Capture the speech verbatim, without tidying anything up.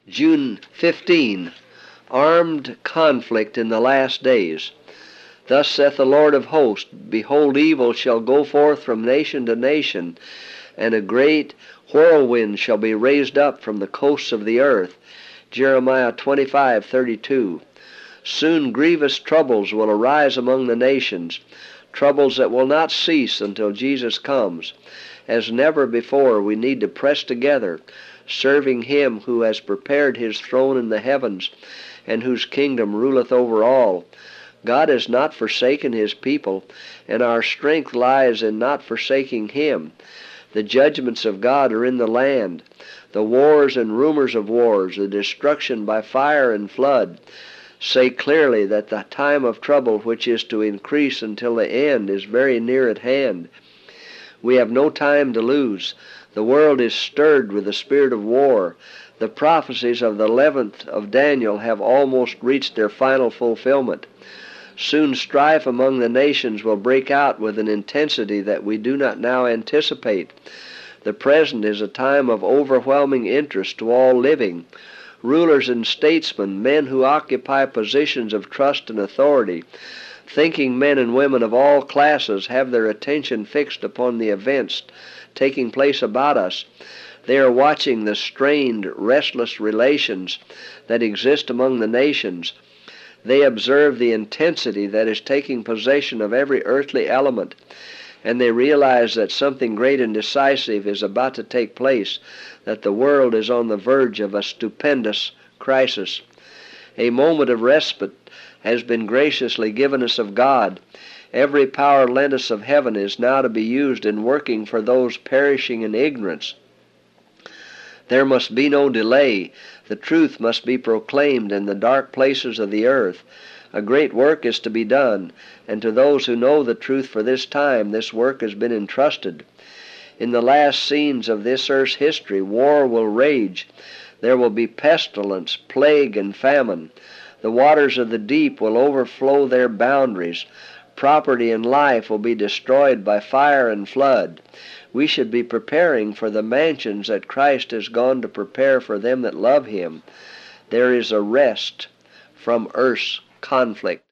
June fifteenth, Armed conflict in the last days. Thus saith the Lord of hosts, Behold, evil shall go forth from nation to nation, and a great whirlwind shall be raised up from the coasts of the earth. Jeremiah twenty-five thirty-two. Soon grievous troubles will arise among the nations, troubles that will not cease until Jesus comes. As never before, we need to press together, serving Him who has prepared His throne in the heavens, and whose kingdom ruleth over all. God has not forsaken His people, and our strength lies in not forsaking Him. The judgments of God are in the land. The wars and rumors of wars, the destruction by fire and flood, say clearly that the time of trouble which is to increase until the end is very near at hand. We have no time to lose. The world is stirred with the spirit of war. The prophecies of the eleventh of Daniel have almost reached their final fulfillment. Soon strife among the nations will break out with an intensity that we do not now anticipate. The present is a time of overwhelming interest to all living. Rulers and statesmen, men who occupy positions of trust and authority, thinking men and women of all classes have their attention fixed upon the events taking place about us. They are watching the strained, restless relations that exist among the nations. They observe the intensity that is taking possession of every earthly element, and they realize that something great and decisive is about to take place, that the world is on the verge of a stupendous crisis. A moment of respite has been graciously given us of God. Every power lent us of heaven is now to be used in working for those perishing in ignorance. There must be no delay. The truth must be proclaimed in the dark places of the earth. A great work is to be done, and to those who know the truth for this time, this work has been entrusted. In the last scenes of this earth's history, war will rage. There will be pestilence, plague, and famine. The waters of the deep will overflow their boundaries. Property and life will be destroyed by fire and flood. We should be preparing for the mansions that Christ has gone to prepare for them that love Him. There is a rest from earth's conflict.